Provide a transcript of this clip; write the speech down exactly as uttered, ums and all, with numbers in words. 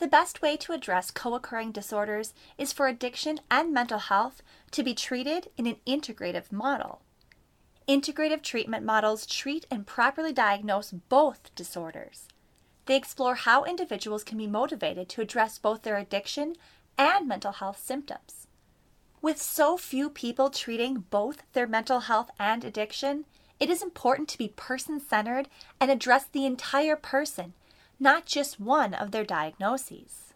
The best way to address co-occurring disorders is for addiction and mental health to be treated in an integrative model. Integrative treatment models treat and properly diagnose both disorders. They explore how individuals can be motivated to address both their addiction and mental health symptoms. With so few people treating both their mental health and addiction, it is important to be person-centered and address the entire person, not just one of their diagnoses.